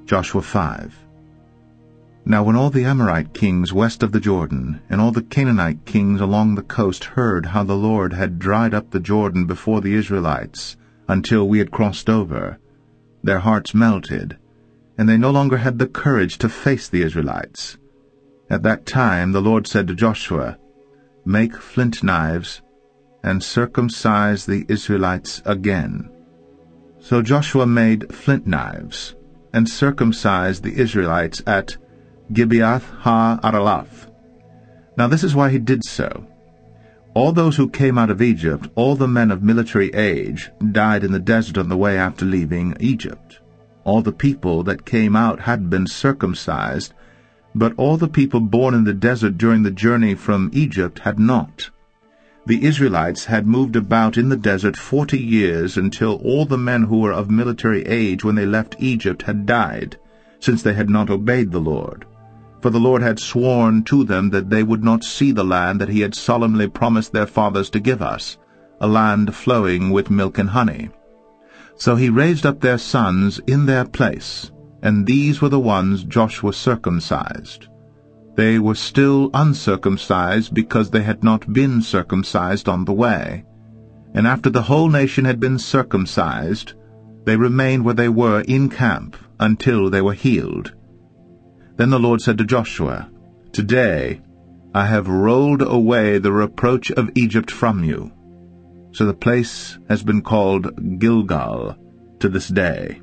Joshua 5. Now when all the Amorite kings west of the Jordan, and all the Canaanite kings along the coast heard how the Lord had dried up the Jordan before the Israelites, until we had crossed over, their hearts melted, and they no longer had the courage to face the Israelites. At that time the Lord said to Joshua, "Make flint knives, and circumcise the Israelites again." So Joshua made flint knives, and circumcised the Israelites at Gibeath ha-Aralath. Now this is why he did so. All those who came out of Egypt, all the men of military age, died in the desert on the way after leaving Egypt. All the people that came out had been circumcised, but all the people born in the desert during the journey from Egypt had not. The Israelites had moved about in the desert 40 years until all the men who were of military age when they left Egypt had died, since they had not obeyed the Lord. For the Lord had sworn to them that they would not see the land that he had solemnly promised their fathers to give us, a land flowing with milk and honey. So he raised up their sons in their place, and these were the ones Joshua circumcised. They were still uncircumcised because they had not been circumcised on the way. And after the whole nation had been circumcised, they remained where they were in camp until they were healed. Then the Lord said to Joshua, "Today I have rolled away the reproach of Egypt from you." So the place has been called Gilgal to this day.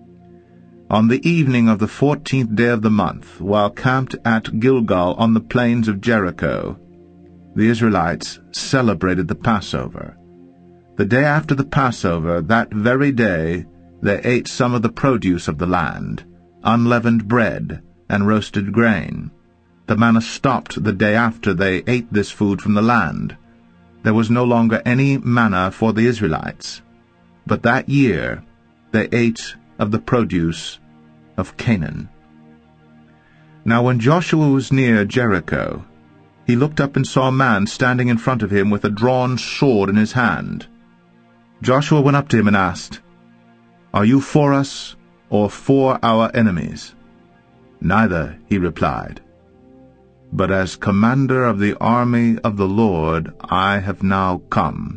On the evening of the 14th day of the month, while camped at Gilgal on the plains of Jericho, the Israelites celebrated the Passover. The day after the Passover, that very day, they ate some of the produce of the land, unleavened bread, and roasted grain. The manna stopped the day after they ate this food from the land. There was no longer any manna for the Israelites. But that year they ate of the produce of Canaan. Now when Joshua was near Jericho, he looked up and saw a man standing in front of him with a drawn sword in his hand. Joshua went up to him and asked, "Are you for us or for our enemies?" "Neither," he replied, "but as commander of the army of the Lord I have now come."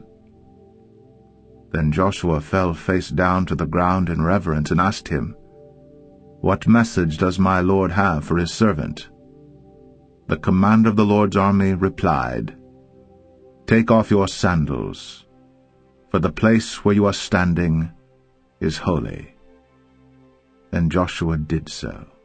Then Joshua fell face down to the ground in reverence and asked him, "What message does my Lord have for his servant?" The commander of the Lord's army replied, "Take off your sandals, for the place where you are standing is holy." Then Joshua did so.